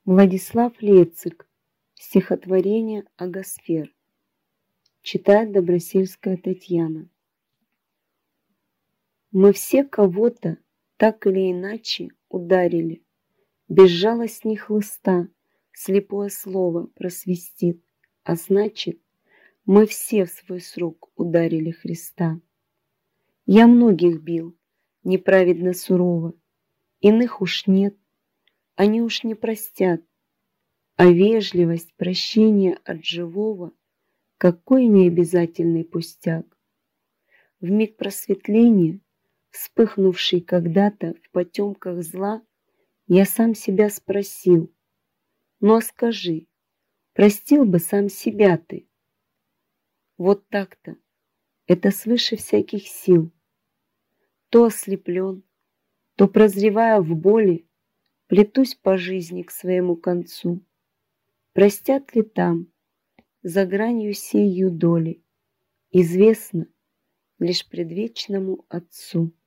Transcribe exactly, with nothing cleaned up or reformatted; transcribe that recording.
Владислав Лецик. Стихотворение «Агасфер». Читает Добросельская Татьяна. Мы все кого-то так или иначе ударили. Безжалостней хлыста слепое слово просвистит, а значит, мы все в свой срок ударили Христа. Я многих бил, неправедно сурово, иных уж нет, они уж не простят, а вежливость, прощение от живого — какой необязательный пустяк. В миг просветления, вспыхнувший когда-то в потемках зла, я сам себя спросил: ну а скажи, простил бы сам себя ты? Вот так-то, это свыше всяких сил. То ослеплен, то прозревая в боли, плетусь по жизни к своему концу. Простят ли там, за гранью сею доли, известно лишь предвечному Отцу.